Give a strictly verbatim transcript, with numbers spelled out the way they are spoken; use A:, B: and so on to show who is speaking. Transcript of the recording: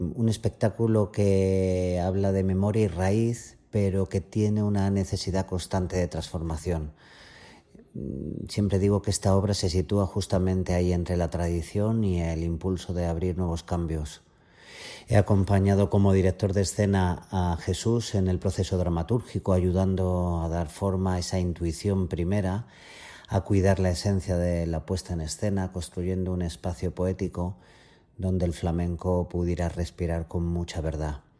A: Un espectáculo que habla de memoria y raíz, pero que tiene una necesidad constante de transformación. Siempre digo que esta obra se sitúa justamente ahí entre la tradición y el impulso de abrir nuevos cambios. He acompañado como director de escena a Jesús en el proceso dramatúrgico, ayudando a dar forma a esa intuición primera, a cuidar la esencia de la puesta en escena, construyendo un espacio poético donde el flamenco pudiera respirar con mucha verdad.